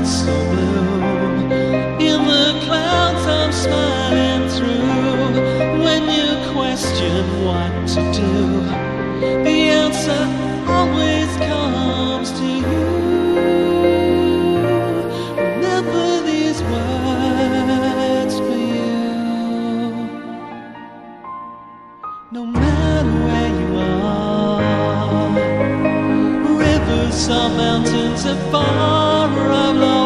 so blue. In the clouds I'm smiling through. When you question what to do, the answer always comes to you. Remember these words for you. No matter where you are, rivers or mountains are far or low,